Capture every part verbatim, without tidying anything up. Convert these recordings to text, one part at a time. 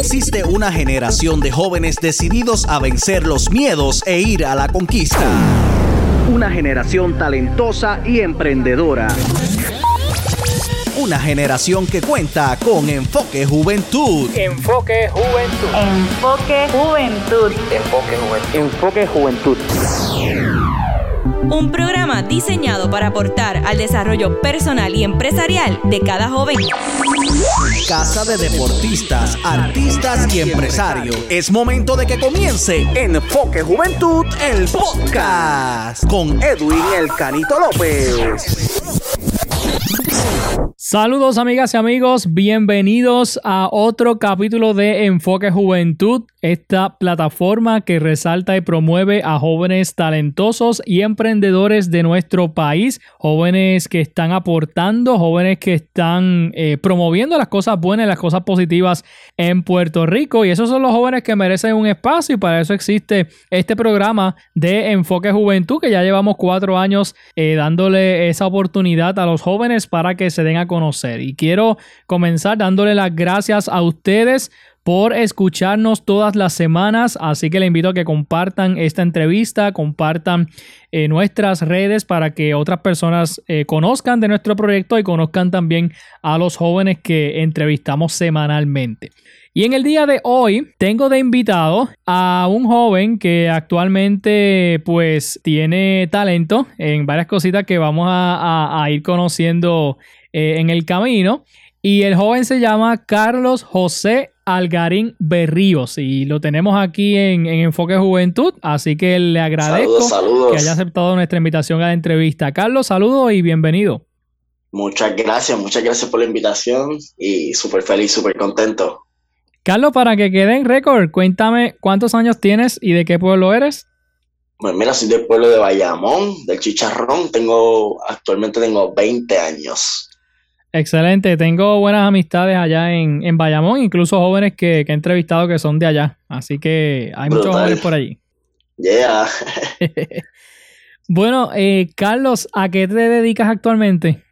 Existe una generación de jóvenes decididos a vencer los miedos e ir a la conquista. Una generación talentosa y emprendedora. Una generación que cuenta con Enfoque Juventud. Enfoque Juventud. Enfoque Juventud. Enfoque Juventud. Enfoque Juventud. Un programa diseñado para aportar al desarrollo personal y empresarial de cada joven. Casa de deportistas, artistas y empresarios. Es momento de que comience Enfoque Juventud, el podcast, con Edwin El Canito López. Saludos amigas y amigos, bienvenidos a otro capítulo de Enfoque Juventud, esta plataforma que resalta y promueve a jóvenes talentosos y emprendedores de nuestro país, jóvenes que están aportando, jóvenes que están eh, promoviendo las cosas buenas y las cosas positivas en Puerto Rico, y esos son los jóvenes que merecen un espacio, y para eso existe este programa de Enfoque Juventud, que ya llevamos cuatro años eh, dándole esa oportunidad a los jóvenes para que se den a conocer. Y quiero comenzar dándole las gracias a ustedes por escucharnos todas las semanas, así que les invito a que compartan esta entrevista, compartan eh, nuestras redes para que otras personas eh, conozcan de nuestro proyecto y conozcan también a los jóvenes que entrevistamos semanalmente. Y en el día de hoy tengo de invitado a un joven que actualmente pues tiene talento en varias cositas que vamos a, a, a ir conociendo eh, en el camino. Y el joven se llama Carlos José Algarín Berríos y lo tenemos aquí en, en Enfoque Juventud, así que le agradezco saludos, saludos. que haya aceptado nuestra invitación a la entrevista. Carlos, saludos y bienvenido. Muchas gracias, muchas gracias por la invitación y súper feliz, súper contento. Carlos, para que quede en récord, cuéntame cuántos años tienes y de qué pueblo eres. Pues mira, soy del pueblo de Bayamón, del Chicharrón, tengo, actualmente tengo veinte años. Excelente, tengo buenas amistades allá en, en Bayamón, incluso jóvenes que, que he entrevistado que son de allá, así que hay Brutal. Muchos jóvenes por allí. Yeah. Bueno, eh, Carlos, ¿a qué te dedicas actualmente?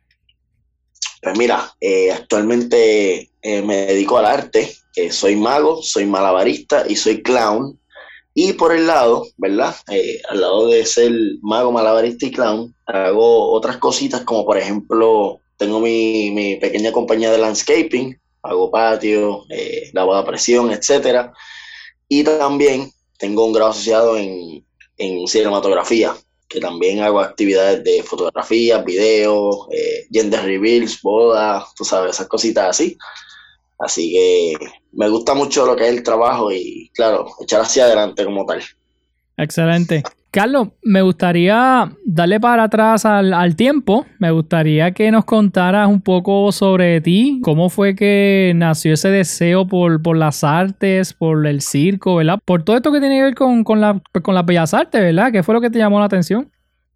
Pues mira, eh, actualmente eh, me dedico al arte, eh, soy mago, soy malabarista y soy clown. Y por el lado, ¿verdad? Eh, al lado de ser mago, malabarista y clown, hago otras cositas como por ejemplo, tengo mi, mi pequeña compañía de landscaping, hago patio, eh, lavado a presión, etcétera. Y también tengo un grado asociado en, en cinematografía, que también hago actividades de fotografía, video, eh, gender reveals, bodas, tú sabes, esas cositas así. Así que me gusta mucho lo que es el trabajo y, claro, echar hacia adelante como tal. Excelente. Carlos, me gustaría darle para atrás al, al tiempo. Me gustaría que nos contaras un poco sobre ti. ¿Cómo fue que nació ese deseo por, por las artes, por el circo, ¿verdad? Por todo esto que tiene que ver con, con, la, con las bellas artes, ¿verdad? ¿Qué fue lo que te llamó la atención?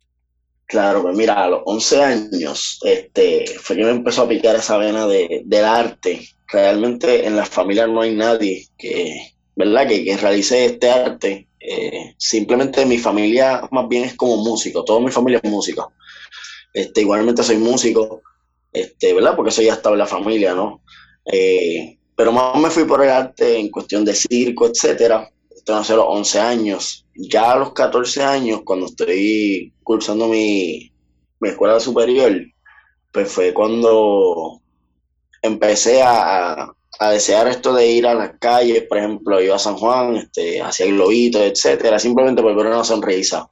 Claro, pues mira, a los once años este, fue que me empezó a picar esa vena de, del arte. Realmente en la familia no hay nadie que, ¿verdad? que, que realice este arte. Eh, simplemente mi familia más bien es como músico, toda mi familia es músico. Este, igualmente soy músico, este, ¿verdad? Porque eso ya estaba en la familia, ¿no? Eh, pero más me fui por el arte en cuestión de circo, etcétera. Esto nació a los once años. Ya a los catorce años, cuando estoy cursando mi, mi escuela superior, pues fue cuando empecé a, a, a desear esto de ir a las calles. Por ejemplo, iba a San Juan, este, hacía globitos, etcétera, simplemente por ver una sonrisa.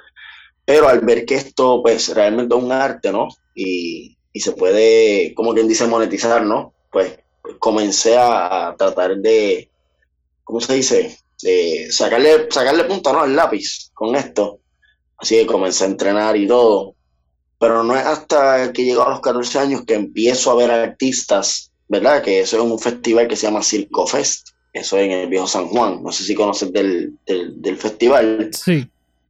Pero al ver que esto, pues, realmente es un arte, ¿no? Y, y se puede, como quien dice, monetizar, ¿no? Pues, pues comencé a, a tratar de, ¿cómo se dice? De sacarle, sacarle punta, ¿no? Al lápiz con esto. Así que comencé a entrenar y todo. Pero no es hasta que llego a los catorce años que empiezo a ver artistas, ¿verdad? Que eso es un festival que se llama Circo Fest. Eso es en el Viejo San Juan. No sé si conoces del, del, del festival. Sí.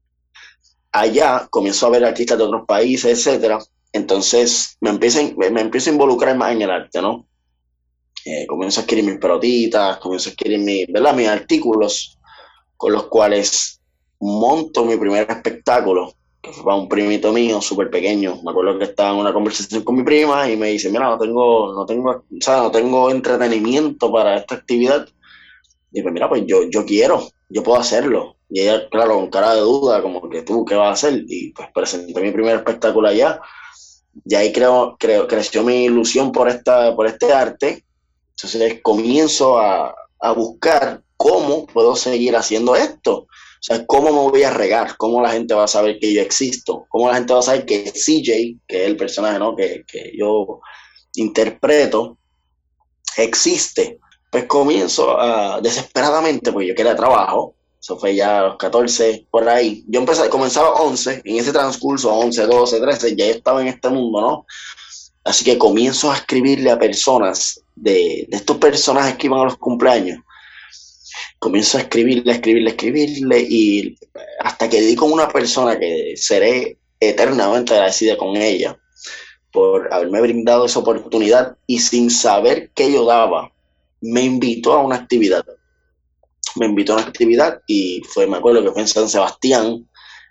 Allá comienzo a ver artistas de otros países, etcétera. Entonces me empiezo, me empiezo a involucrar más en el arte, ¿no? Eh, comienzo a adquirir mis pelotitas, comienzo a adquirir mi, ¿verdad? mis artículos con los cuales monto mi primer espectáculo, que fue para un primito mío súper pequeño. Me acuerdo que estaba en una conversación con mi prima y me dice, mira, no tengo, no tengo, o sea, no tengo entretenimiento para esta actividad, Y pues mira, pues yo, yo quiero, yo puedo hacerlo. Y ella, claro, con cara de duda, como que tú, ¿qué vas a hacer? Y pues presenté mi primer espectáculo allá. Y ahí creo, creo, creció mi ilusión por, esta, por este arte. Entonces comienzo a, a buscar cómo puedo seguir haciendo esto. O sea, cómo me voy a regar, cómo la gente va a saber que yo existo, cómo la gente va a saber que C J, que es el personaje, ¿no?, que, que yo interpreto, existe. Pues comienzo a, desesperadamente, pues yo quería trabajo. Eso fue ya a los catorce, por ahí. Yo empecé, comenzaba a once, en ese transcurso, once, doce, trece, ya yo estaba en este mundo, ¿no? Así que comienzo a escribirle a personas de, de estos personajes que iban a los cumpleaños. Comienzo a escribirle, a escribirle, a escribirle, y hasta que di con una persona que seré eternamente agradecida con ella por haberme brindado esa oportunidad, y sin saber qué yo daba, me invitó a una actividad. Me invitó a una actividad y fue, me acuerdo que fue en San Sebastián,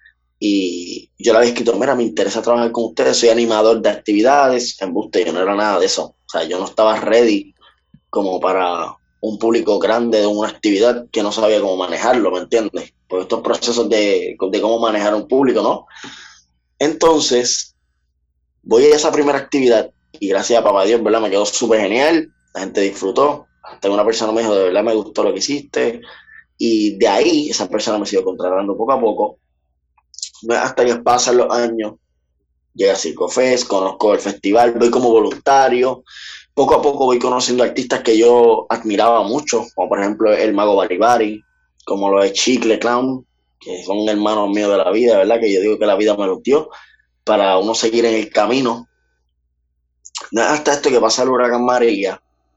y yo le había escrito, mira, me interesa trabajar con ustedes, soy animador de actividades. Embuste, yo no era nada de eso. O sea, yo no estaba ready como para un público grande de una actividad que no sabía cómo manejarlo, ¿me entiendes? Por estos procesos de, de cómo manejar un público, ¿no? Entonces, voy a esa primera actividad y gracias a papá Dios, ¿verdad? Me quedó súper genial, la gente disfrutó, hasta una persona me dijo, de verdad me gustó lo que hiciste, y de ahí esa persona me siguió contratando poco a poco, hasta que pasan los años, llega a Circofest, conozco el festival, voy como voluntario, poco a poco voy conociendo artistas que yo admiraba mucho, como por ejemplo el Mago Baribari, como lo es Chicle Clown, que son hermanos míos de la vida, ¿verdad? Que yo digo que la vida me los dio para uno seguir en el camino. Hasta esto que pasa el huracán María,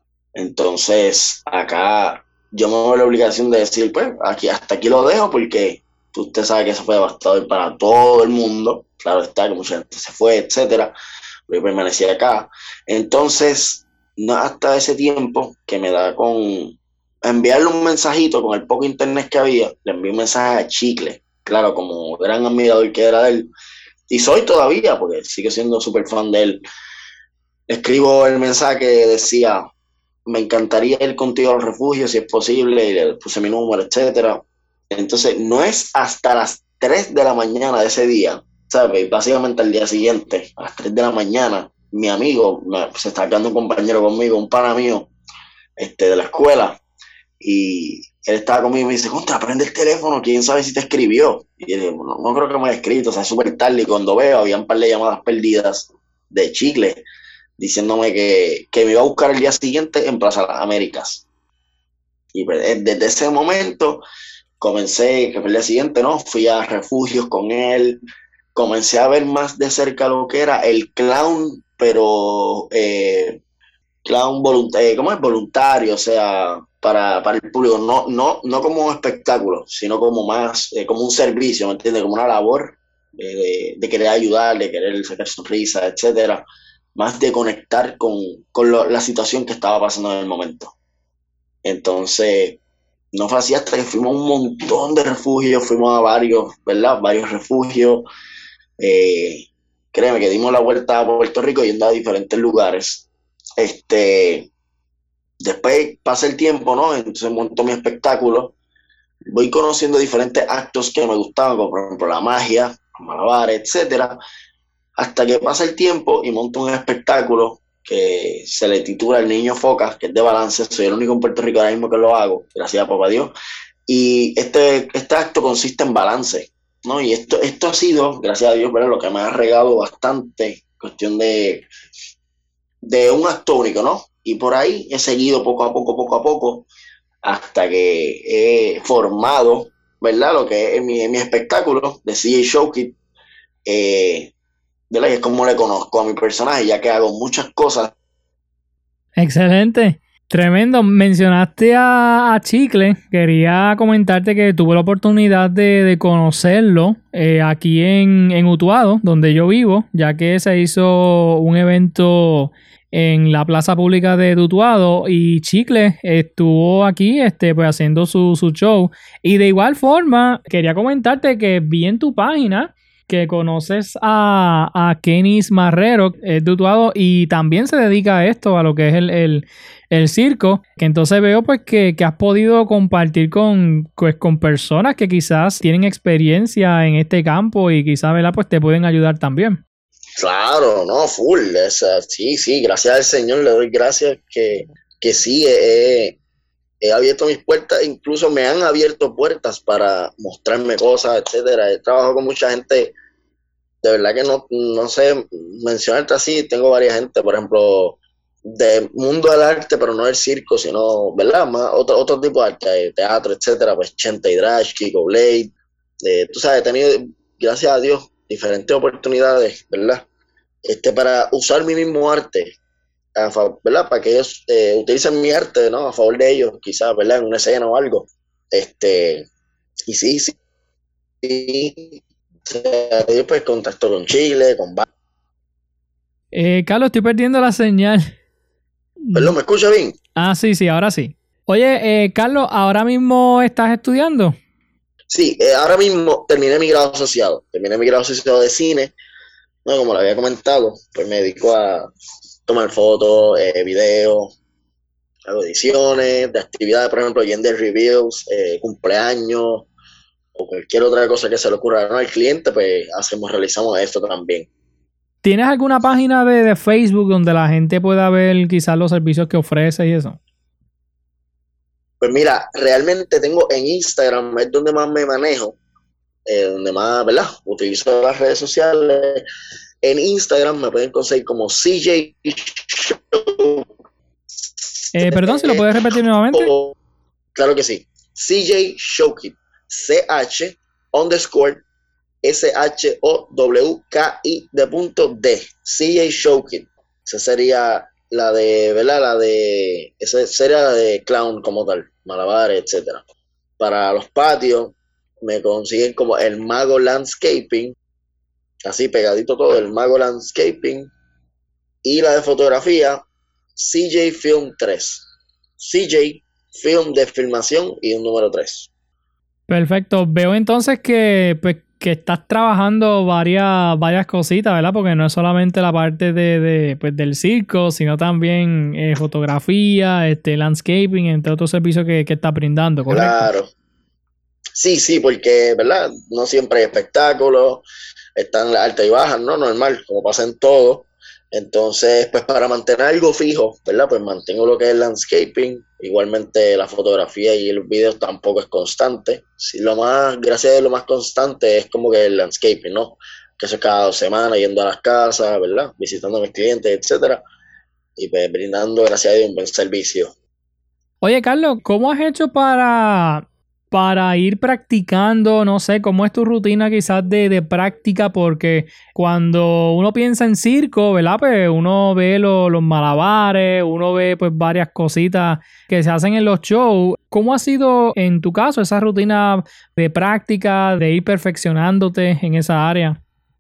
entonces acá yo me doy la obligación de decir, pues aquí, hasta aquí lo dejo, porque usted sabe que eso fue devastador para todo el mundo. Claro está que mucha gente se fue, etcétera, pero yo permanecí acá. Entonces, no hasta ese tiempo que me da con enviarle un mensajito con el poco internet que había, le envié un mensaje a Chicle, claro, como gran admirador que era de él, y soy todavía, porque sigo siendo súper fan de él. Escribo el mensaje que decía, me encantaría ir contigo a los refugios si es posible, y le puse mi número, etcétera. Entonces, no es hasta las tres de la mañana de ese día, ¿sabes? Básicamente al día siguiente, a las tres de la mañana, mi amigo, me, se está quedando un compañero conmigo, un pana mío, este, de la escuela, y él estaba conmigo y me dice, contra, prende el teléfono, quién sabe si te escribió. Y yo digo, no, no creo que me haya escrito, o sea, es súper tarde, y cuando veo, había un par de llamadas perdidas de Chicle, diciéndome que, que me iba a buscar el día siguiente en Plaza Las Américas. Y pues, desde ese momento comencé, que fue el día siguiente, ¿no? Fui a refugios con él, comencé a ver más de cerca lo que era el clown, pero eh, clown voluntario, ¿cómo es? Voluntario, o sea, para, para el público, no, no, no como un espectáculo, sino como más, eh, como un servicio, ¿me entiendes? Como una labor eh, de, de querer ayudar, de querer sacar sonrisas, etcétera, más de conectar con, con lo, la situación que estaba pasando en el momento. Entonces, no fue así hasta que fuimos a un montón de refugios, fuimos a varios, ¿verdad? Varios refugios. Eh, créeme que dimos la vuelta a Puerto Rico yendo a diferentes lugares. Este, después pasa el tiempo, ¿no? Entonces monto mi espectáculo. Voy conociendo diferentes actos que me gustaban, como por ejemplo la magia, malabares, etcétera. Hasta que pasa el tiempo y monto un espectáculo que se le titula El Niño Foca, que es de balance. Soy el único en Puerto Rico ahora mismo que lo hago, gracias a papá Dios. Y este, este acto consiste en balance, ¿no? Y esto, esto ha sido, gracias a Dios, ¿verdad?, lo que me ha regado bastante, cuestión de, de un acto único, ¿no? Y por ahí he seguido poco a poco, poco a poco, hasta que he formado, ¿verdad?, lo que es mi, mi espectáculo de C J Showkid, eh, ¿verdad? Y es como le conozco a mi personaje, ya que hago muchas cosas. Excelente, tremendo. Mencionaste a, a Chicle. Quería comentarte que tuve la oportunidad de, de conocerlo eh, aquí en, en Utuado, donde yo vivo, ya que se hizo un evento en la plaza pública de Utuado y Chicle estuvo aquí este, pues, haciendo su, su show. Y de igual forma, quería comentarte que vi en tu página que conoces a, a Kenis Marrero, es de Utuado, y también se dedica a esto, a lo que es el, el, el circo, que entonces veo pues que, que has podido compartir con, pues, con personas que quizás tienen experiencia en este campo y quizás, ¿verdad? Pues te pueden ayudar también. Claro, no, full, esa, sí, sí, gracias al Señor le doy gracias que, que sí, he, he abierto mis puertas, incluso me han abierto puertas para mostrarme cosas, etcétera. He trabajado con mucha gente, de verdad que no, no sé mencionarte así, tengo varias gente, por ejemplo, del mundo del arte, pero no del circo, sino, ¿verdad? Más otro, otro tipo de arte, teatro, etcétera, pues Chente Hidrash, Kiko Blade, eh, tú sabes, he tenido, gracias a Dios, diferentes oportunidades, ¿verdad? Este, para usar mi mismo arte, a favor, ¿verdad? Para que ellos eh, utilicen mi arte, ¿no? A favor de ellos, quizás, ¿verdad? En una escena o algo. Este, y sí, sí, sí. O sea, yo pues contacto con Chile, con... Eh, Carlos, estoy perdiendo la señal. Perdón, ¿me escucha bien? Ah, sí, sí, ahora sí. Oye, eh, Carlos, ¿ahora mismo estás estudiando? Sí, eh, ahora mismo terminé mi grado asociado. Terminé mi grado asociado de cine. No, como lo había comentado, pues me dedico a tomar fotos, eh, videos, hago ediciones de actividades, por ejemplo, gender reviews, eh, cumpleaños o cualquier otra cosa que se le ocurra, ¿no? Al cliente, pues hacemos, realizamos esto también. ¿Tienes alguna página de, de Facebook donde la gente pueda ver quizás los servicios que ofreces y eso? Pues mira, realmente tengo en Instagram, es donde más me manejo, eh, donde más, ¿verdad? Utilizo las redes sociales. En Instagram me pueden conseguir como C J Show. Eh, perdón, ¿si lo puedes repetir nuevamente? Claro que sí. C J Showkid. C H underscore S H O W K I de punto D. C J Showkid. Esa sería la de, ¿verdad? La de, esa sería la de clown como tal, malabares, etcétera. Para los patios me consiguen como el Mago Landscaping, así pegadito todo, el Mago Landscaping. Y la de fotografía, C J Film tres. C J Film de filmación y un número tres. Perfecto. Veo entonces que, pues, que estás trabajando varias, varias cositas, ¿verdad? Porque no es solamente la parte de, de, pues, del circo, sino también eh, fotografía, este, landscaping, entre otros servicios que, que estás brindando, ¿correcto? Claro. Sí, sí, porque, ¿verdad? No siempre hay espectáculos, están las altas y bajas, ¿no? Normal, como pasa en todo. Entonces, pues para mantener algo fijo, ¿verdad? Pues mantengo lo que es el landscaping. Igualmente la fotografía y el video tampoco es constante. Sí, lo más, gracias a Dios, lo más constante es como que el landscaping, ¿no? Que eso es cada dos semanas, yendo a las casas, ¿verdad? Visitando a mis clientes, etcétera. Y pues brindando, gracias a Dios, un buen servicio. Oye, Carlos, ¿cómo has hecho para... para ir practicando? No sé, ¿cómo es tu rutina quizás de, de práctica? Porque cuando uno piensa en circo, ¿verdad? Pues uno ve lo, los malabares, uno ve pues varias cositas que se hacen en los shows. ¿Cómo ha sido en tu caso esa rutina de práctica, de ir perfeccionándote en esa área?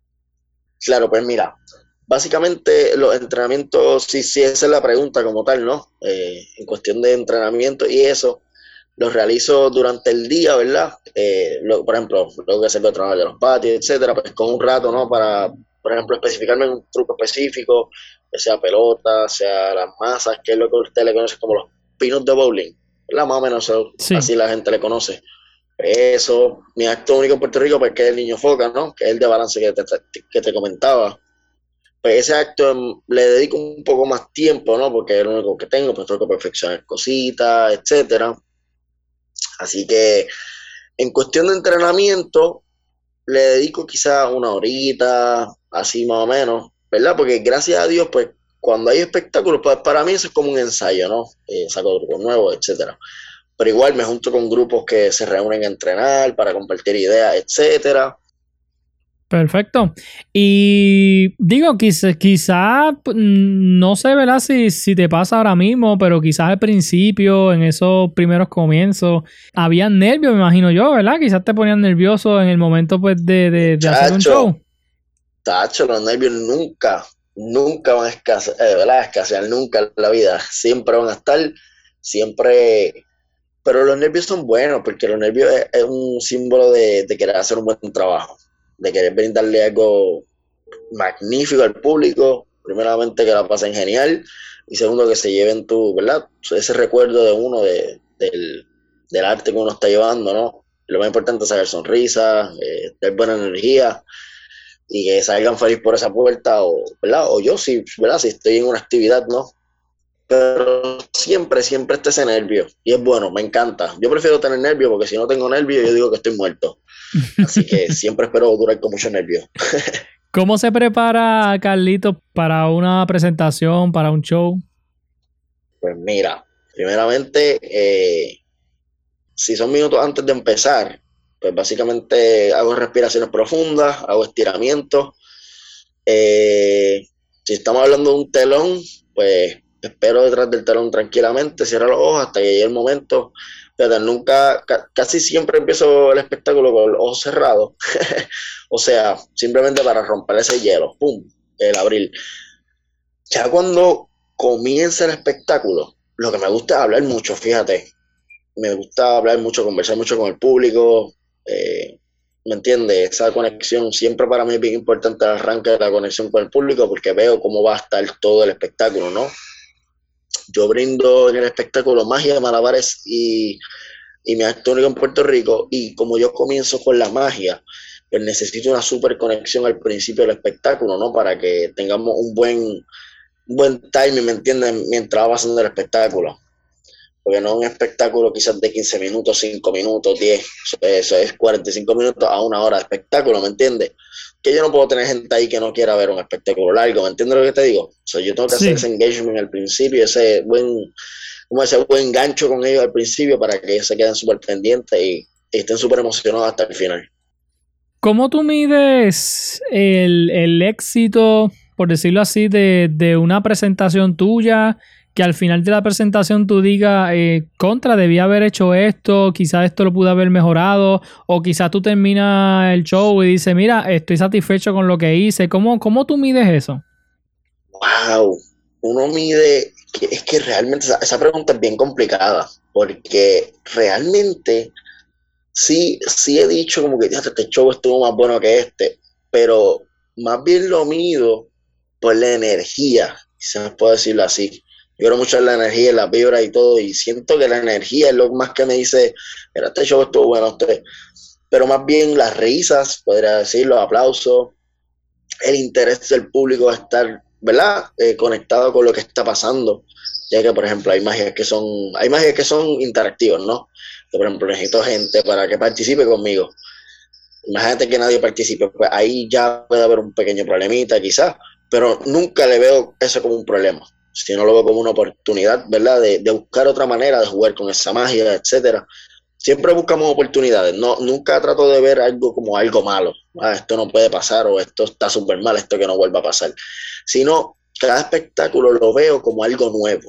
Claro, pues mira, básicamente los entrenamientos, sí, sí, esa es la pregunta como tal, ¿no? Eh, en cuestión de entrenamiento y eso, los realizo durante el día, ¿verdad? Eh, lo, por ejemplo, luego que hacer el trabajo de los patios, etcétera, pues con un rato, ¿no? Para, por ejemplo, especificarme en un truco específico, que sea pelota, sea las masas, que es lo que usted le conoce como los pinos de bowling, ¿verdad? Más o menos eso, sí. Así la gente le conoce. Eso, mi acto único en Puerto Rico, pues que es el niño foca, ¿no? Que es el de balance que te, que te comentaba. Pues ese acto le dedico un poco más tiempo, ¿no? Porque es lo único que tengo, pues tengo que perfeccionar cositas, etcétera. Así que en cuestión de entrenamiento le dedico quizás una horita, así más o menos, ¿verdad? Porque gracias a Dios, pues cuando hay espectáculos, pues para mí eso es como un ensayo, ¿no? Eh, saco grupos nuevos, etcétera. Pero igual me junto con grupos que se reúnen a entrenar para compartir ideas, etcétera. Perfecto. Y digo, quizás, quizá, no sé, ¿verdad? Si, si te pasa ahora mismo, pero quizás al principio, en esos primeros comienzos, había nervios, me imagino yo, ¿verdad? Quizás te ponían nervioso en el momento, pues, de, de, de hacer un show. Tacho, los nervios nunca, nunca van a escasear, eh, ¿verdad? escasear nunca en la vida. Siempre van a estar, siempre... Pero los nervios son buenos, porque los nervios es, es un símbolo de, de querer hacer un buen trabajo. de querer brindarle algo magnífico al público. Primeramente que la pasen genial y segundo que se lleven tu, ¿verdad? Ese recuerdo de uno, de, del, del arte que uno está llevando, ¿no? Lo más importante es sacar sonrisas, eh, dar buena energía y que salgan feliz por esa puerta, o, ¿verdad? O yo, si, ¿verdad? Si estoy en una actividad, ¿no? Pero siempre, siempre está ese nervio y es bueno, me encanta. Yo prefiero tener nervio porque si no tengo nervio yo digo que estoy muerto. Así que siempre espero durar con mucho nervio. ¿Cómo se prepara Carlitos para una presentación, para un show? Pues mira, primeramente, eh, si son minutos antes de empezar, pues básicamente hago respiraciones profundas, hago estiramientos. Eh, si estamos hablando de un telón, pues espero detrás del telón tranquilamente, cierro los ojos hasta que llegue el momento. Pero nunca, ca- casi siempre empiezo el espectáculo con los ojos cerrados. O sea, simplemente para romper ese hielo, ¡pum!, el abril. Ya cuando comienza el espectáculo, lo que me gusta es hablar mucho, fíjate. Me gusta hablar mucho, conversar mucho con el público. Eh, ¿Me entiendes? Esa conexión siempre para mí es bien importante el arranque de la conexión con el público porque veo cómo va a estar todo el espectáculo, ¿no? Yo brindo en el espectáculo magia, malabares y, y mi acto único en Puerto Rico, y como yo comienzo con la magia, pues necesito una super conexión al principio del espectáculo, ¿no? Para que tengamos un buen, un buen timing, ¿me entienden? Mientras va pasando el espectáculo. Porque no es un espectáculo quizás de quince minutos, cinco minutos, diez, eso es cuarenta y cinco minutos a una hora de espectáculo, ¿me entiendes? Que yo no puedo tener gente ahí que no quiera ver un espectáculo largo, ¿me entiendes lo que te digo? O sea, yo tengo que Sí. hacer ese engagement al principio, ese buen, como ese buen gancho con ellos al principio para que ellos se queden súper pendientes y, y estén súper emocionados hasta el final. ¿Cómo tú mides el, el éxito, por decirlo así, de, de una presentación tuya? Que al final de la presentación tú digas, eh, contra, debía haber hecho esto, quizás esto lo pude haber mejorado, o quizás tú terminas el show y dices, mira, estoy satisfecho con lo que hice. ¿Cómo, cómo tú mides eso? Wow, uno mide, que, es que realmente esa, esa pregunta es bien complicada, porque realmente sí, sí he dicho como que "Fíjate, este show estuvo más bueno que este", pero más bien lo mido por la energía, si se puede decirlo así. Yo creo mucho en la energía, en la vibra y todo, y siento que la energía es lo más que me dice, mira, este show estuvo bueno, este. Pero más bien las risas, podría decir, los aplausos, el interés del público a estar, ¿verdad? Eh, conectado con lo que está pasando, ya que, por ejemplo, hay magias que son, hay magias que son interactivas, ¿no? Que, por ejemplo, necesito gente para que participe conmigo. Imagínate que nadie participe, pues ahí ya puede haber un pequeño problemita quizás, pero nunca le veo eso como un problema, sino lo veo como una oportunidad, ¿verdad? De, de buscar otra manera de jugar con esa magia, etcétera. Siempre buscamos oportunidades, no, nunca trato de ver algo como algo malo, ah, esto no puede pasar o esto está súper mal, esto que no vuelva a pasar, sino cada espectáculo lo veo como algo nuevo.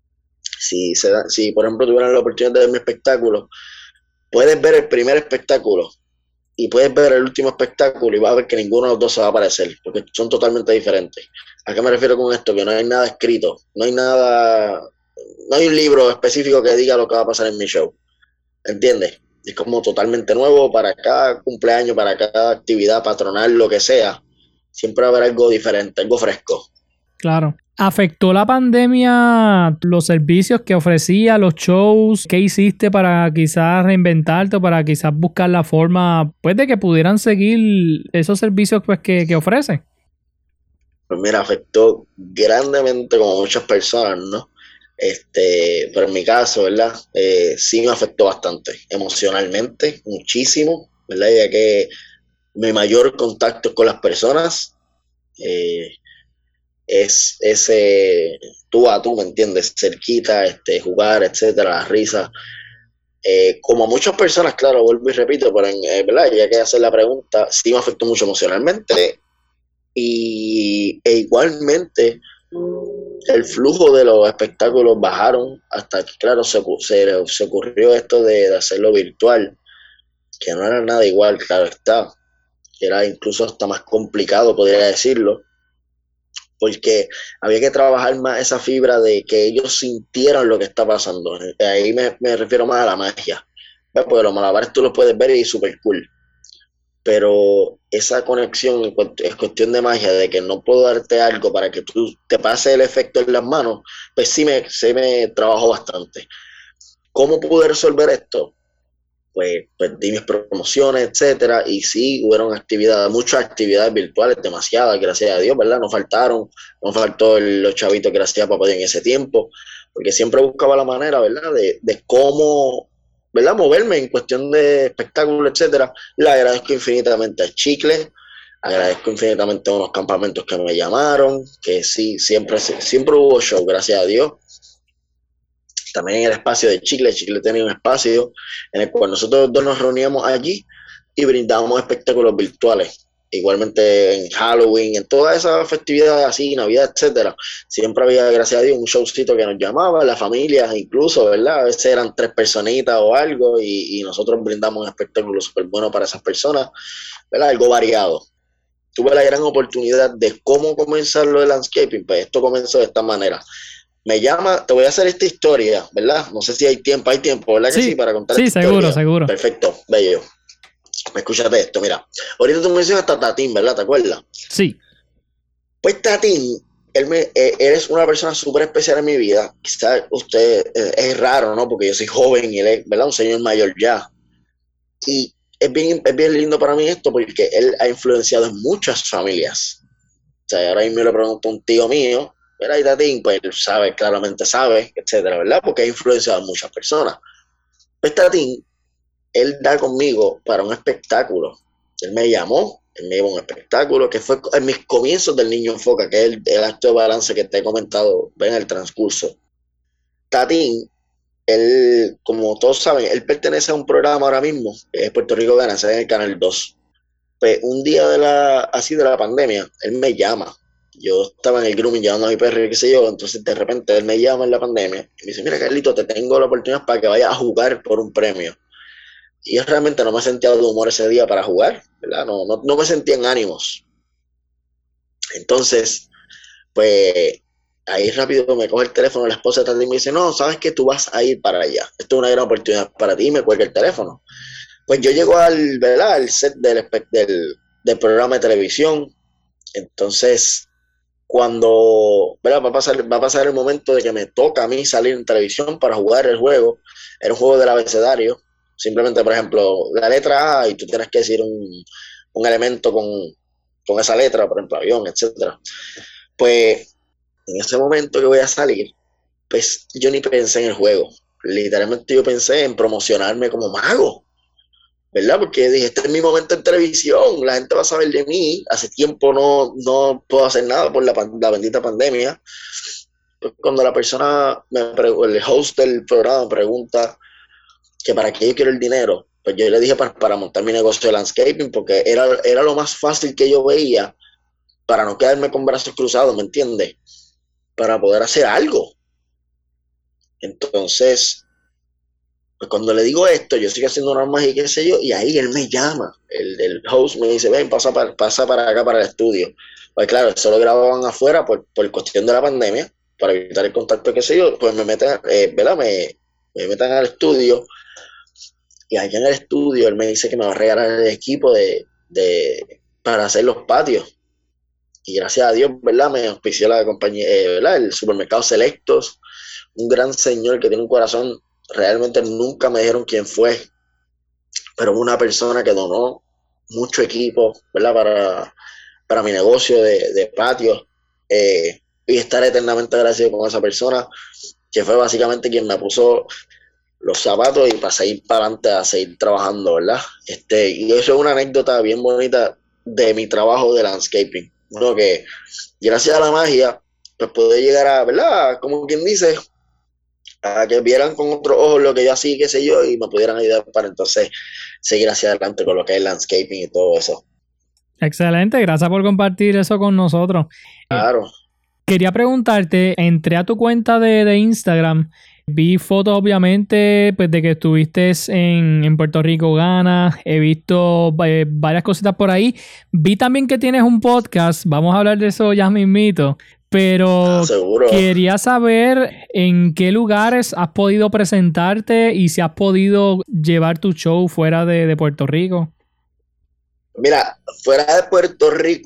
Si, se da, si por ejemplo tuvieran la oportunidad de ver mi espectáculo, puedes ver el primer espectáculo y puedes ver el último espectáculo y vas a ver que ninguno de los dos se va a parecer, porque son totalmente diferentes. ¿A qué me refiero con esto? Que no hay nada escrito, no hay nada, no hay un libro específico que diga lo que va a pasar en mi show, ¿entiendes? Es como totalmente nuevo para cada cumpleaños, para cada actividad patronal, lo que sea. Siempre va a haber algo diferente, algo fresco. Claro. ¿Afectó la pandemia los servicios que ofrecía, los shows? ¿Qué hiciste para quizás reinventarte o para quizás buscar la forma, pues, de que pudieran seguir esos servicios, pues, que, que ofrece? Pues mira, afectó grandemente como muchas personas, ¿no? Este, pero en mi caso, ¿verdad? Eh, sí me afectó bastante, emocionalmente, muchísimo, ¿verdad? Ya que mi mayor contacto es con las personas, eh, es ese tú a tú, ¿me entiendes? Cerquita, este, jugar, etcétera, las risas. Eh, como a muchas personas, claro, vuelvo y repito, pero en, eh, ¿verdad? Ya que hacer la pregunta, sí me afectó mucho emocionalmente y e igualmente el flujo de los espectáculos bajaron hasta que, claro, se, se, se ocurrió esto de, de hacerlo virtual, que no era nada igual, claro está, que era incluso hasta más complicado, podría decirlo, porque había que trabajar más esa fibra de que ellos sintieran lo que está pasando. Ahí me, me refiero más a la magia, ¿ves? Porque los malabares tú los puedes ver y es súper cool, pero esa conexión es cuestión de magia, de que no puedo darte algo para que tú te pase el efecto en las manos, pues sí me, sí me trabajó bastante. ¿Cómo pude resolver esto? Pues, pues di mis promociones, etcétera, y sí, hubieron actividades, muchas actividades virtuales, demasiadas, gracias a Dios, ¿verdad? No faltaron, no faltó el, los chavitos, gracias a papá Dios en ese tiempo, porque siempre buscaba la manera, ¿verdad? De, de cómo, ¿verdad? Moverme en cuestión de espectáculo, etcétera. Le agradezco infinitamente a Chicle, agradezco infinitamente a unos campamentos que me llamaron, que sí, siempre, siempre hubo show, gracias a Dios. También en el espacio de Chicle, Chicle tenía un espacio en el cual nosotros dos nos reuníamos allí y brindábamos espectáculos virtuales. Igualmente en Halloween, en todas esas festividades así, Navidad, etcétera, siempre había, gracias a Dios, un showcito que nos llamaba, las familias incluso, ¿verdad? A veces eran tres personitas o algo y, y nosotros brindamos un espectáculo súper bueno para esas personas, ¿verdad? Algo variado. Tuve la gran oportunidad de cómo comenzar lo de landscaping, pues esto comenzó de esta manera. Me llama, te voy a hacer esta historia, ¿verdad? No sé si hay tiempo, hay tiempo, ¿verdad que sí? sí para contar sí, esta seguro, historia. seguro. Perfecto, bello. Escúchate esto, mira. Ahorita tú mencionas a Tatín, ¿verdad? ¿Te acuerdas? Sí. Pues Tatín, él, me, eh, él es una persona súper especial en mi vida. Quizás usted eh, es raro, ¿no? Porque yo soy joven y él es, ¿verdad? Un señor mayor ya. Y es bien, es bien lindo para mí esto porque él ha influenciado en muchas familias. O sea, ahora mismo le pregunto a un tío mío, mira, y Tatín, pues él sabe, claramente sabe, etcétera, ¿verdad? Porque ha influenciado a muchas personas. Pues Tatín, él da conmigo para un espectáculo. Él me llamó, él me llevó a un espectáculo que fue en mis comienzos del Niño Enfoca, que es el, el acto de balance que te he comentado en el transcurso. Tatín, él, como todos saben, él pertenece a un programa ahora mismo, que es Puerto Rico Gana, en el Canal dos. Pues un día de la, así de la pandemia, él me llama. Yo estaba en el grooming llevando a mi perro y qué sé yo, entonces de repente él me llama en la pandemia y me dice, mira Carlito, te tengo la oportunidad para que vayas a jugar por un premio. Y yo realmente no me sentía de humor ese día para jugar, ¿verdad? No, no, no me sentía en ánimos. Entonces, pues ahí rápido me coge el teléfono la esposa de Tatín y me dice, no, sabes que tú vas a ir para allá. Esto es una gran oportunidad para ti y me cuelga el teléfono. Pues yo llego al, ¿verdad? al set del, del, del programa de televisión. Entonces, cuando ¿verdad? Va, a pasar, va a pasar el momento de que me toca a mí salir en televisión para jugar el juego. Era un juego del abecedario. Simplemente, por ejemplo, la letra A y tú tienes que decir un, un elemento con, con esa letra, por ejemplo, avión, etcétera. Pues en ese momento que voy a salir, pues yo ni pensé en el juego. Literalmente yo pensé en promocionarme como mago, ¿verdad? Porque dije, este es mi momento en televisión, la gente va a saber de mí. Hace tiempo no, no puedo hacer nada por la, la bendita pandemia. Pues cuando la persona, me el host del programa me pregunta que para qué yo quiero el dinero, pues yo le dije para, para montar mi negocio de landscaping, porque era, era lo más fácil que yo veía para no quedarme con brazos cruzados, ¿me entiendes? Para poder hacer algo. Entonces, pues cuando le digo esto, yo sigo haciendo normas y qué sé yo, y ahí él me llama, el, el host me dice, ven, pasa para, pasa para acá, para el estudio. Pues claro, eso lo grababan afuera por, por cuestión de la pandemia, para evitar el contacto, qué sé yo, pues me meten, eh, ¿verdad? Me, me meten al estudio. Y allá en el estudio él me dice que me va a regalar el equipo de, de para hacer los patios. Y gracias a Dios, ¿verdad? Me auspició la compañía, eh, ¿verdad? El supermercado Selectos, un gran señor que tiene un corazón, realmente nunca me dijeron quién fue, pero una persona que donó mucho equipo, ¿verdad? Para, para mi negocio de, de patios. Eh, y estar eternamente agradecido con esa persona, que fue básicamente quien me puso los zapatos y para seguir para adelante a seguir trabajando, ¿verdad? Este, y eso es una anécdota bien bonita de mi trabajo de landscaping. Uno que, gracias a la magia, pues pude llegar a, ¿verdad? Como quien dice, a que vieran con otros ojos lo que yo hacía, qué sé yo, y me pudieran ayudar para entonces seguir hacia adelante con lo que es landscaping y todo eso. Excelente, gracias por compartir eso con nosotros. Claro. Quería preguntarte, entré a tu cuenta de, de Instagram. Vi fotos, obviamente, pues de que estuviste en, en Puerto Rico Gana. He visto eh, varias cositas por ahí. Vi también que tienes un podcast. Vamos a hablar de eso ya mismito. Pero ah, seguro. Quería saber en qué lugares has podido presentarte y si has podido llevar tu show fuera de, de Puerto Rico. Mira, fuera de Puerto Rico,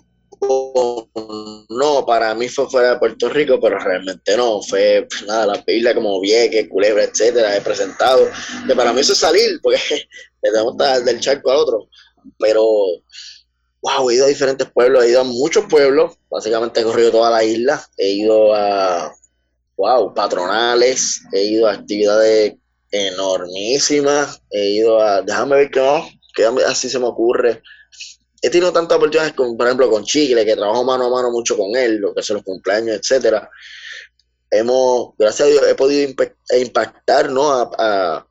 no, para mí fue fuera de Puerto Rico, pero realmente no, fue pues, nada, la isla como Vieques, Culebra, etcétera, he presentado, que para mí eso es salir, porque le tenemos que dar del charco al otro, pero wow, he ido a diferentes pueblos, he ido a muchos pueblos, básicamente he corrido toda la isla, he ido a, wow, patronales, he ido a actividades enormísimas, he ido a, déjame ver qué más, que así se me ocurre. He tenido tantas oportunidades, con, por ejemplo, con Chicle, que trabajo mano a mano mucho con él, lo que son los cumpleaños, etcétera. Hemos, gracias a Dios, he podido impactar, ¿no? A, a,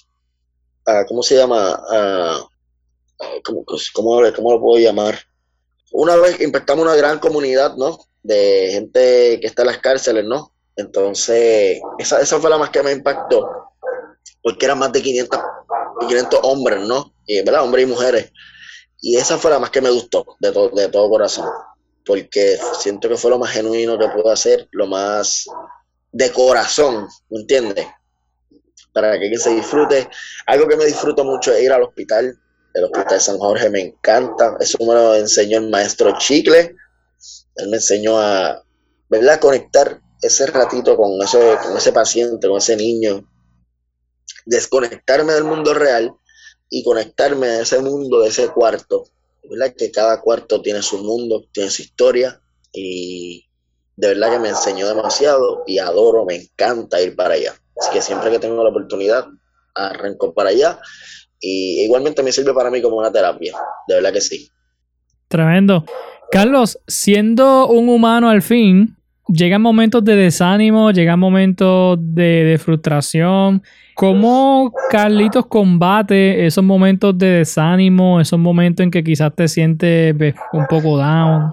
a ¿cómo se llama? A, a, ¿cómo, cómo, ¿Cómo lo puedo llamar? Una vez impactamos una gran comunidad, ¿no? De gente que está en las cárceles, ¿no? Entonces, esa, esa fue la más que me impactó, porque eran más de quinientos, quinientos hombres, ¿no? Y, ¿verdad? Hombres y mujeres. Y esa fue la más que me gustó, de, to de todo corazón, porque siento que fue lo más genuino que pude hacer, lo más de corazón, ¿me entiendes? Para que se disfrute. Algo que me disfruto mucho es ir al hospital, el hospital San Jorge me encanta, eso me lo enseñó el maestro Chicle, él me enseñó a, ¿verdad?, conectar ese ratito con ese, con ese paciente, con ese niño, desconectarme del mundo real y conectarme a ese mundo de ese cuarto, ¿verdad? Que cada cuarto tiene su mundo, tiene su historia, y de verdad que me enseñó demasiado y adoro, me encanta ir para allá. Así que siempre que tengo la oportunidad, arranco para allá, y igualmente me sirve para mí como una terapia, de verdad que sí. Tremendo. Carlos, siendo un humano al fin, llegan momentos de desánimo, llegan momentos de, de frustración. ¿Cómo Carlitos combate esos momentos de desánimo, esos momentos en que quizás te sientes un poco down?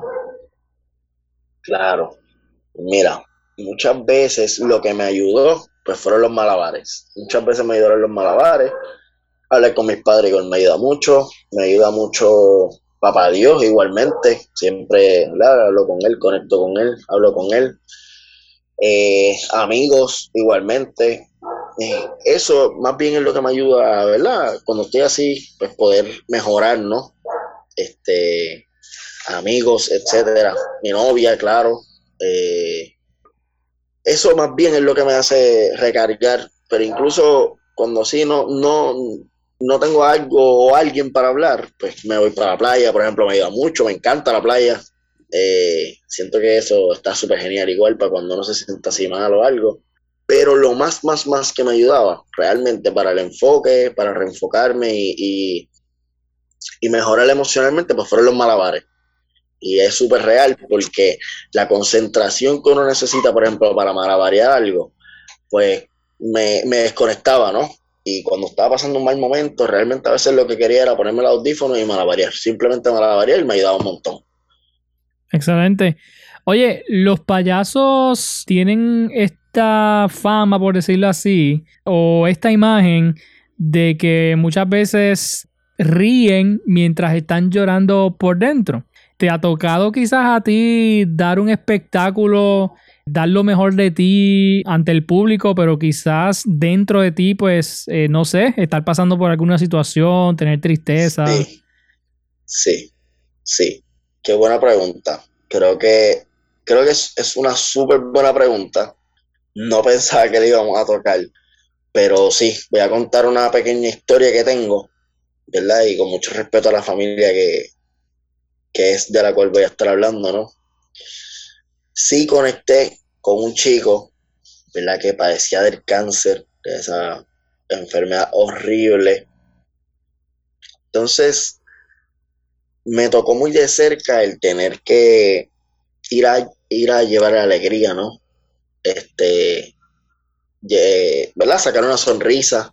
Claro, mira, muchas veces lo que me ayudó pues fueron los malabares. Muchas veces me ayudaron los malabares. Hablar con mis padres igual me ayuda mucho, me ayuda mucho Papá Dios igualmente, siempre ¿verdad? Hablo con él, conecto con él, hablo con él. Eh, amigos igualmente. Eh, eso más bien es lo que me ayuda, ¿verdad? Cuando estoy así, pues poder mejorar, ¿no? Este, amigos, etcétera. Mi novia, claro. Eh, eso más bien es lo que me hace recargar, pero incluso cuando sí no, no, no tengo algo o alguien para hablar, pues me voy para la playa, por ejemplo, me ayuda mucho, me encanta la playa. Eh, siento que eso está súper genial igual para cuando uno se sienta así mal o algo. Pero lo más, más, más que me ayudaba realmente para el enfoque, para reenfocarme y, y, y mejorar emocionalmente, pues fueron los malabares. Y es súper real porque la concentración que uno necesita, por ejemplo, para malabarear algo, pues me, me desconectaba, ¿no? Y cuando estaba pasando un mal momento, realmente a veces lo que quería era ponerme el audífono y malabarear. Simplemente malabarear y me ayudaba un montón. Excelente. Oye, los payasos tienen esta fama, por decirlo así, o esta imagen de que muchas veces ríen mientras están llorando por dentro. ¿Te ha tocado quizás a ti dar un espectáculo, dar lo mejor de ti ante el público, pero quizás dentro de ti, pues, eh, no sé, estar pasando por alguna situación, tener tristeza? Sí, sí, sí. Qué buena pregunta. Creo que, creo que es, es una súper buena pregunta. No pensaba que le íbamos a tocar, pero sí, voy a contar una pequeña historia que tengo, ¿verdad? Y con mucho respeto a la familia que, que es de la cual voy a estar hablando, ¿no? Sí conecté con un chico, ¿verdad? Que padecía del cáncer, de esa enfermedad horrible. Entonces, me tocó muy de cerca el tener que ir a, ir a llevar la alegría, ¿no? Este, ¿verdad? Sacar una sonrisa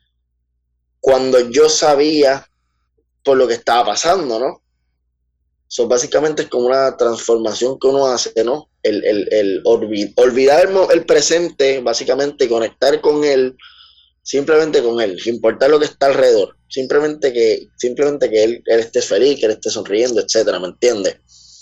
cuando yo sabía por lo que estaba pasando, ¿no? So, básicamente es como una transformación que uno hace, ¿no? El, el, el olvid olvidar el, el presente, básicamente conectar con él, simplemente con él, sin importar lo que está alrededor, simplemente que, simplemente que él, él esté feliz, que él esté sonriendo, etcétera, ¿me entiendes?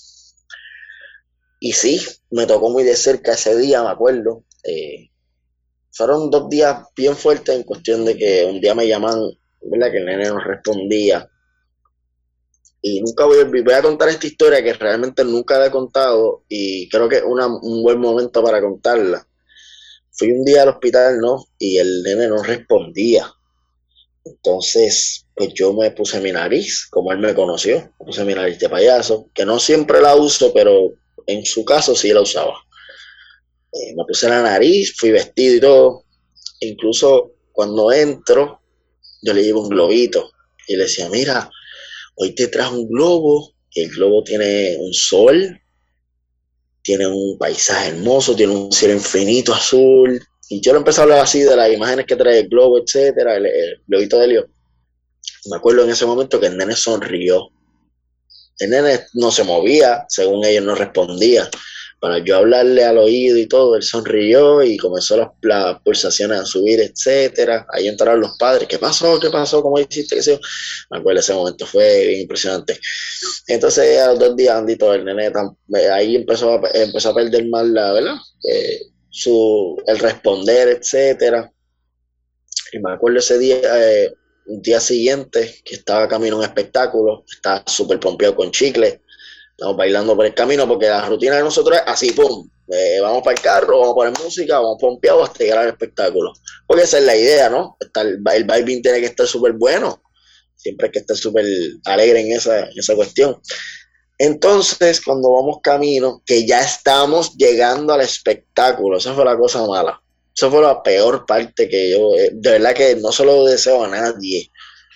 Y sí, me tocó muy de cerca ese día, me acuerdo. Eh, fueron dos días bien fuertes en cuestión de que un día me llaman, ¿verdad? Que el nene no respondía. y nunca voy a olvidar. Voy a contar esta historia que realmente nunca la he contado y creo que es una, un buen momento para contarla. Fui un día al hospital, ¿no? Y el nene no respondía. Entonces, pues yo me puse mi nariz, como él me conoció, me puse mi nariz de payaso, que no siempre la uso, pero en su caso sí la usaba. Eh, me puse la nariz, fui vestido y todo. E incluso cuando entro, yo le llevo un globito y le decía, mira, hoy te traje un globo, y el globo tiene un sol, tiene un paisaje hermoso, tiene un cielo infinito azul. Y yo le empecé a hablar así de las imágenes que trae el globo, etcétera, el, el globito de Helio. Me acuerdo en ese momento que el nene sonrió. El nene no se movía, según ellos no respondía. Para yo hablarle al oído y todo, él sonrió y comenzó las, las pulsaciones a subir, etcétera. Ahí entraron los padres. ¿Qué pasó? ¿Qué pasó? ¿Cómo hiciste? ¿Qué sé yo? Me acuerdo, ese momento fue bien impresionante. Entonces, a los dos días, Andito, el nene, ahí empezó a, empezó a perder más la, ¿verdad? Eh, su, el responder, etcétera. Y me acuerdo ese día, eh, un día siguiente, que estaba camino a un espectáculo, estaba súper pompeado con chicle. Estamos bailando por el camino porque la rutina de nosotros es así, pum, eh, vamos para el carro, vamos a poner música, vamos pompeados hasta llegar al espectáculo. Porque esa es la idea, ¿no? Está el, el vibing tiene que estar súper bueno, siempre hay que estar súper alegre en esa, en esa cuestión. Entonces, cuando vamos camino, que ya estamos llegando al espectáculo, esa fue la cosa mala. Esa fue la peor parte que yo, eh, de verdad que no se lo deseo a nadie.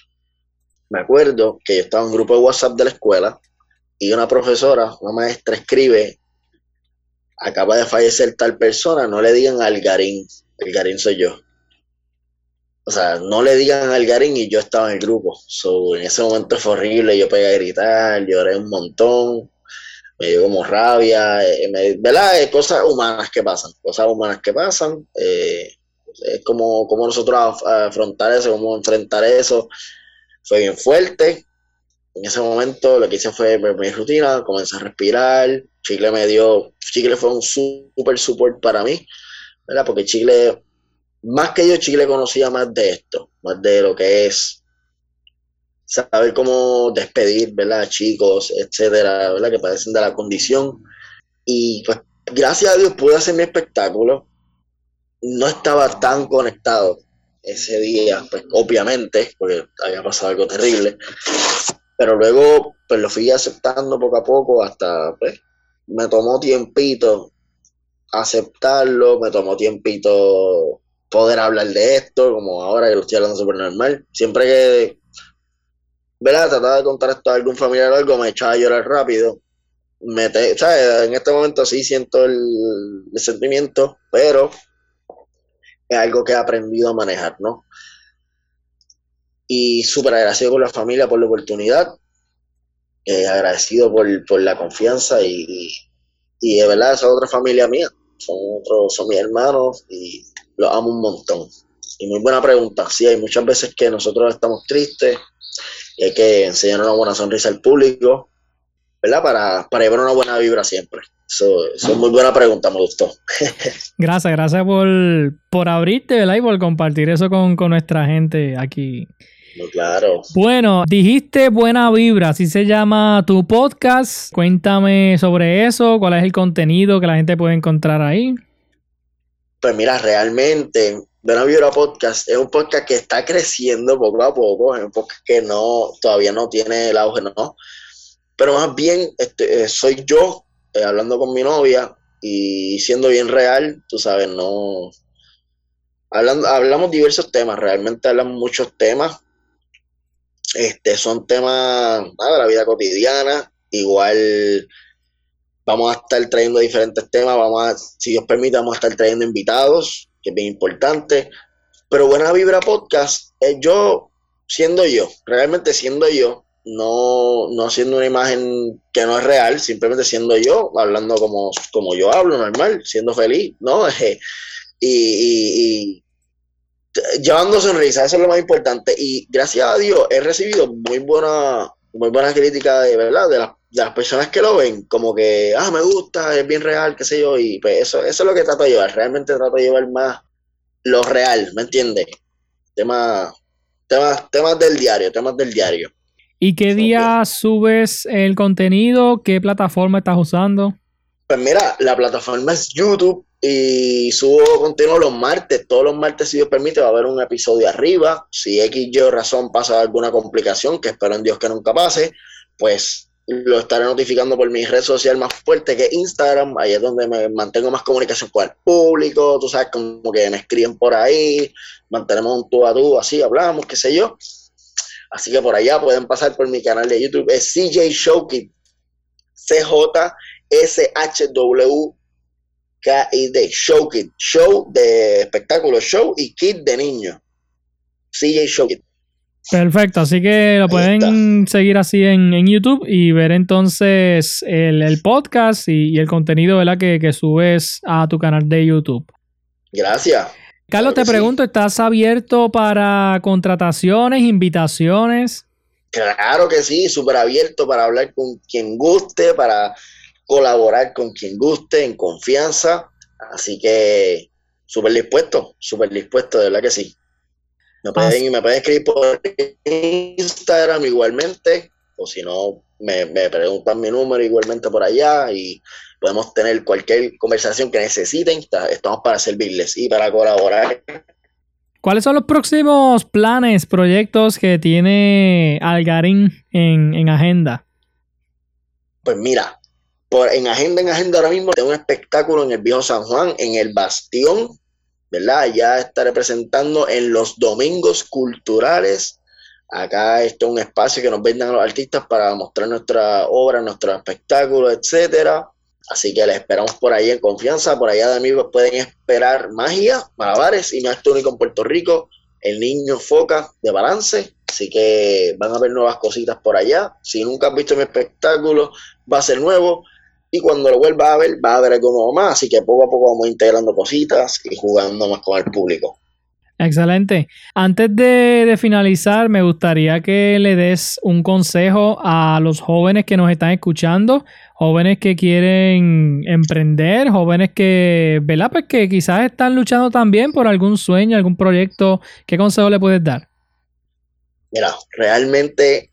Me acuerdo que yo estaba en un grupo de WhatsApp de la escuela, y una profesora, una maestra escribe, acaba de fallecer tal persona, no le digan Algarín, Algarín soy yo. O sea, no le digan Algarín y yo estaba en el grupo. So, en ese momento fue horrible, yo pegué a gritar, lloré un montón, me dio como rabia, eh, me, ¿verdad? Eh, cosas humanas que pasan, cosas humanas que pasan. Eh, es como, como nosotros afrontar eso, cómo enfrentar eso. Fue bien fuerte. En ese momento lo que hice fue ver mi rutina, comencé a respirar, Chicle me dio, Chicle fue un super support para mí, ¿verdad? Porque Chicle, más que yo, Chicle conocía más de esto, más de lo que es saber cómo despedir, ¿verdad? Chicos, etcétera, ¿verdad? Que padecen de la condición. Y pues gracias a Dios pude hacer mi espectáculo, no estaba tan conectado ese día, pues obviamente, porque había pasado algo terrible. Pero luego, pues lo fui aceptando poco a poco hasta, pues, me tomó tiempito aceptarlo, me tomó tiempito poder hablar de esto, como ahora que lo estoy hablando súper normal. Siempre que, ¿verdad? Trataba de contar esto a algún familiar o algo, me echaba a llorar rápido. Me te, ¿sabes? En este momento sí siento el, el sentimiento, pero es algo que he aprendido a manejar, ¿no? Y súper agradecido con la familia por la oportunidad, eh, agradecido por, por la confianza y, y de verdad esa es otra familia mía, son otros, son mis hermanos y los amo un montón. Y muy buena pregunta, sí, hay muchas veces que nosotros estamos tristes y hay que enseñar una buena sonrisa al público, ¿verdad? Para, para llevar una buena vibra siempre. Eso, eso es muy buena pregunta, me gustó. Gracias, gracias por, por abrirte, ¿verdad? Y por compartir eso con, con nuestra gente aquí. Claro. Bueno, dijiste Buena Vibra, así se llama tu podcast. Cuéntame sobre eso, cuál es el contenido que la gente puede encontrar ahí. Pues mira, realmente Buena Vibra Podcast es un podcast que está creciendo poco a poco, es un podcast que no, todavía no tiene el auge, ¿no? Pero más bien este, eh, soy yo eh, hablando con mi novia y siendo bien real, tú sabes, no... Hablando, hablamos diversos temas, realmente hablamos muchos temas. Este, son temas ah, de la vida cotidiana, igual vamos a estar trayendo diferentes temas, vamos a, si Dios permite, vamos a estar trayendo invitados, que es bien importante, pero Buena Vibra Podcast es yo siendo yo, realmente siendo yo, no, no haciendo una imagen que no es real, simplemente siendo yo, hablando como, como yo hablo, normal, siendo feliz, ¿no? y, y, y llevando sonrisa, eso es lo más importante. Y gracias a Dios he recibido muy buena, muy buena crítica de verdad, de, la, de las personas que lo ven, como que, ah, me gusta, es bien real, qué sé yo, y pues eso, eso es lo que trato de llevar, realmente trato de llevar más lo real, ¿me entiendes? Temas, temas, temas del diario, temas del diario. ¿Y qué día Ok. subes el contenido? ¿Qué plataforma estás usando? Pues mira, la plataforma es YouTube y subo contenido los martes. Todos los martes, si Dios permite, va a haber un episodio arriba. Si X, Y o razón pasa alguna complicación, que espero en Dios que nunca pase, pues lo estaré notificando por mi red social más fuerte, que es Instagram. Ahí es donde me mantengo más comunicación con el público. Tú sabes, como que me escriben por ahí, mantenemos un tú a tú, así hablamos, qué sé yo. Así que por allá pueden pasar por mi canal de YouTube, es C J Showkid, C J S H W K I D, Showkid, show de espectáculo, show y kid de niño, C J Showkid. Perfecto, así que lo Ahí pueden seguir así en, en YouTube y ver entonces el, el podcast y, y el contenido, ¿verdad? Que, que subes a tu canal de YouTube. Gracias. Carlos, Claro que te pregunto, sí. ¿estás abierto para contrataciones, invitaciones? Claro que sí, súper abierto para hablar con quien guste, para colaborar con quien guste, en confianza. Así que súper dispuesto, súper dispuesto, de verdad que sí. Me As- pueden, me pueden escribir por Instagram igualmente, o si no, me, me preguntan mi número igualmente por allá y podemos tener cualquier conversación que necesiten. Está- Estamos para servirles y para colaborar. ¿Cuáles son los próximos planes, proyectos que tiene Algarín en, en agenda? Pues mira, por, en agenda, en agenda ahora mismo tengo un espectáculo en el Viejo San Juan, en el Bastión, ¿verdad? Ya estaré presentando en los domingos culturales. Acá esto es un espacio que nos brindan los artistas para mostrar nuestra obra, nuestro espectáculo, etcétera. Así que les esperamos por ahí en confianza. Por allá de mí pueden esperar magia, malabares y más único en Puerto Rico, el niño foca de balance. Así que van a ver nuevas cositas por allá. Si nunca has visto mi espectáculo, va a ser nuevo. Y cuando lo vuelvas a ver, va a haber algo nuevo más. Así que poco a poco vamos integrando cositas y jugando más con el público. Excelente. Antes de, de finalizar, me gustaría que le des un consejo a los jóvenes que nos están escuchando, jóvenes que quieren emprender, jóvenes que, ¿verdad? Pues que quizás están luchando también por algún sueño, algún proyecto. ¿Qué consejo le puedes dar? Mira, realmente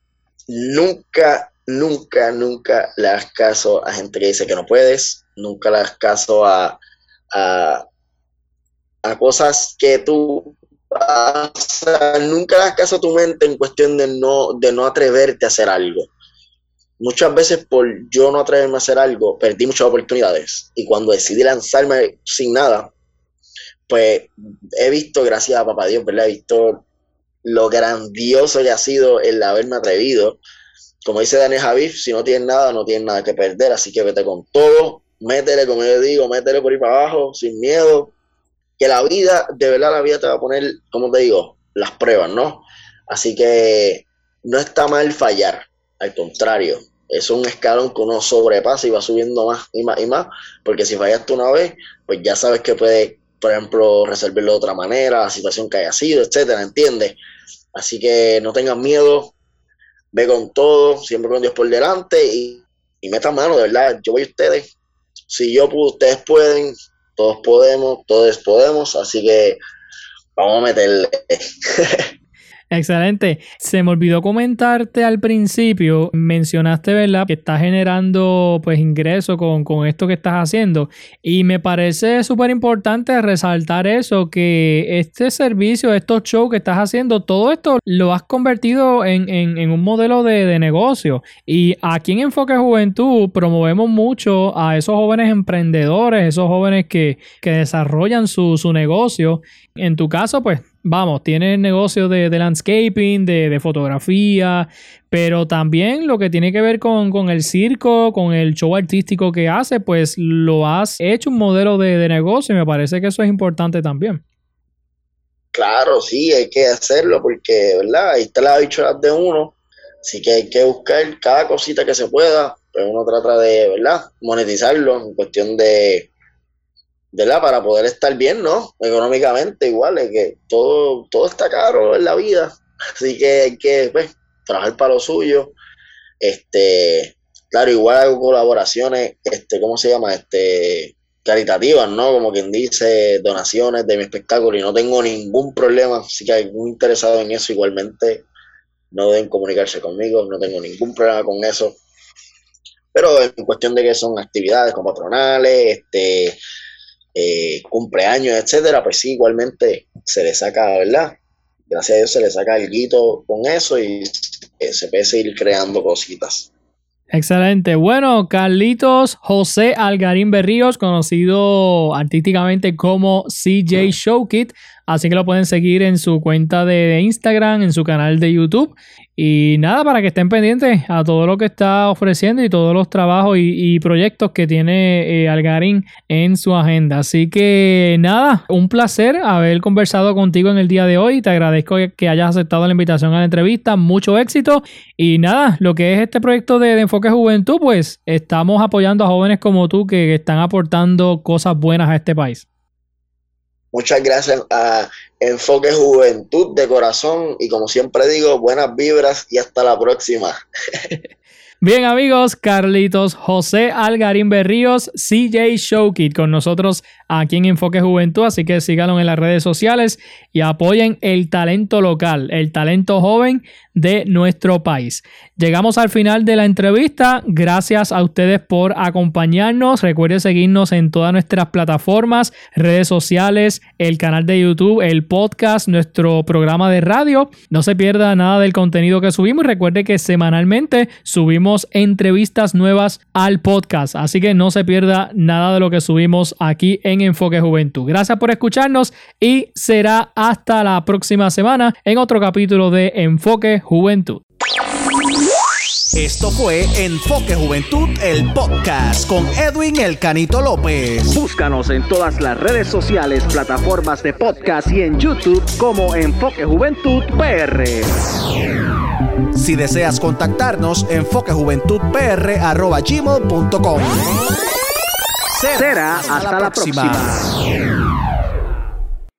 nunca, nunca, nunca le hagas caso a gente que dice que no puedes. Nunca le hagas caso a, a, a cosas que tú, a, o sea, nunca le hagas caso a tu mente en cuestión de no, de no atreverte a hacer algo. Muchas veces por yo no atreverme a hacer algo, perdí muchas oportunidades. Y cuando decidí lanzarme sin nada, pues he visto, gracias a papá Dios, ¿verdad? He visto lo grandioso que ha sido el haberme atrevido. Como dice Daniel Javif, si no tienes nada, no tienes nada que perder, así que vete con todo, métele, como yo digo, métele por ahí para abajo, sin miedo, que la vida, de verdad la vida te va a poner, como te digo, las pruebas, ¿no? Así que no está mal fallar, al contrario, es un escalón que uno sobrepasa y va subiendo más y más y más, porque si fallaste una vez, pues ya sabes que puedes, por ejemplo, resolverlo de otra manera, la situación que haya sido, etcétera, ¿entiendes? Así que no tengas miedo, ve con todo, siempre con Dios por delante y, y metan mano, de verdad, yo voy a ustedes. Si yo puedo, ustedes pueden, todos podemos, todos podemos, así que vamos a meterle. Excelente. Se me olvidó comentarte al principio, mencionaste, ¿verdad?, que estás generando pues ingresos con, con esto que estás haciendo y me parece súper importante resaltar eso, que este servicio, estos shows que estás haciendo, todo esto lo has convertido en, en, en un modelo de, de negocio y aquí en Enfoque Juventud promovemos mucho a esos jóvenes emprendedores, esos jóvenes que, que desarrollan su, su negocio. En tu caso, pues vamos, tienes negocio de, de landscaping, de, de fotografía, pero también lo que tiene que ver con, con el circo, con el show artístico que hace, pues lo has hecho un modelo de, de negocio y me parece que eso es importante también. Claro, sí, hay que hacerlo porque, ¿verdad? Ahí está la bichuelas de uno, así que hay que buscar cada cosita que se pueda, pero uno trata de, ¿verdad?, monetizarlo en cuestión de ¿verdad? Para poder estar bien, ¿no? Económicamente igual, es que todo, todo está caro en la vida, así que hay que, pues, trabajar para lo suyo. Este, claro, igual hago colaboraciones, este, ¿cómo se llama? Este, caritativas, ¿no? Como quien dice, donaciones de mi espectáculo y no tengo ningún problema, así que hay algún interesado en eso igualmente, no deben comunicarse conmigo, no tengo ningún problema con eso. Pero en cuestión de que son actividades como patronales, este, eh, cumpleaños, etcétera, pues sí, igualmente se le saca, ¿verdad? Gracias a Dios se le saca el guito con eso y eh, se puede seguir creando cositas. Excelente. Bueno, Carlitos José Algarín Berríos, conocido artísticamente como C J Showkit, así que lo pueden seguir en su cuenta de Instagram, en su canal de YouTube. Y nada, para que estén pendientes a todo lo que está ofreciendo y todos los trabajos y, y proyectos que tiene eh, Algarín en su agenda. Así que nada, un placer haber conversado contigo en el día de hoy. Te agradezco que hayas aceptado la invitación a la entrevista. Mucho éxito. Y nada, lo que es este proyecto de, de Enfoque Juventud, pues estamos apoyando a jóvenes como tú que están aportando cosas buenas a este país. Muchas gracias a Enfoque Juventud de corazón y como siempre digo, buenas vibras y hasta la próxima. Bien amigos, Carlitos José Algarín Berríos, C J Showkit con nosotros aquí en Enfoque Juventud, así que síganlo en las redes sociales y apoyen el talento local, el talento joven de nuestro país. Llegamos al final de la entrevista. Gracias a ustedes por acompañarnos. Recuerden seguirnos en todas nuestras plataformas, redes sociales, el canal de YouTube, el podcast, nuestro programa de radio. No se pierda nada del contenido que subimos y recuerde que semanalmente subimos entrevistas nuevas al podcast. Así que no se pierda nada de lo que subimos aquí en Enfoque Juventud. Gracias por escucharnos y será hasta la próxima semana en otro capítulo de Enfoque Juventud. Esto fue Enfoque Juventud, el podcast con Edwin El Canito López. Búscanos en todas las redes sociales, plataformas de podcast y en YouTube como Enfoque Juventud P R. Si deseas contactarnos, enfoquejuventudpr arroba gmail punto com. Será hasta, hasta la próxima. próxima.